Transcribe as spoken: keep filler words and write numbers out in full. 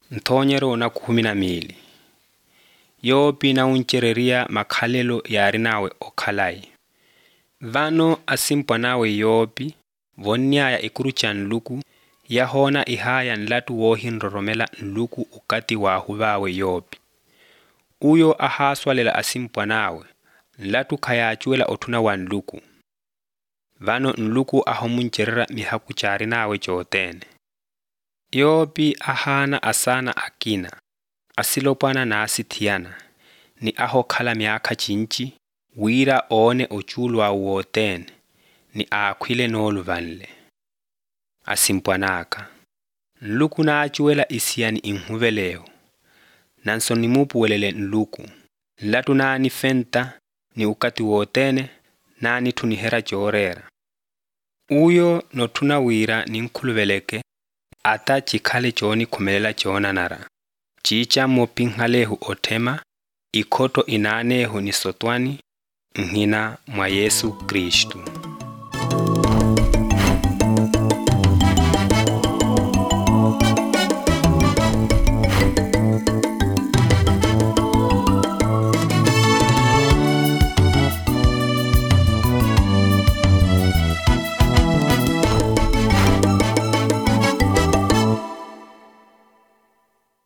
Nthonyero na kumi na mili. Yopi na unchereria makhalelo yari nawe okhalai. Vano asimpwa nawe Yopi, vonnyaya ikurucha nluku, yahona ihaya nlatu wohi nroromela nluku ukati wahu vawe Yopi. Uyo ahaswalela asimpwa nawe, nlatu khayachuela othuna wa nluku. Vano nluku ahomuncherera mihaku chari nawe chotene. Yopi ahana asana akina, asilopana na asithiana, ni aho khala miaka chinchi, wira one ochulwa uotene, ni aakhwile noluvanle. Asimpwanaka. Nluku na achuela isiani inhuveleo. Nanso nimupuwelele nluku. Nlatu nani fenta, ni ukati uotene, nani tunihera chorera. Uyo no tunawira ninkhuluveleke, ata chikhale choni khumelela chonanara. Chicha mopinghalehu othema, ikhoto inanehu ni sotwani, nhina mwa Yesu Kristu.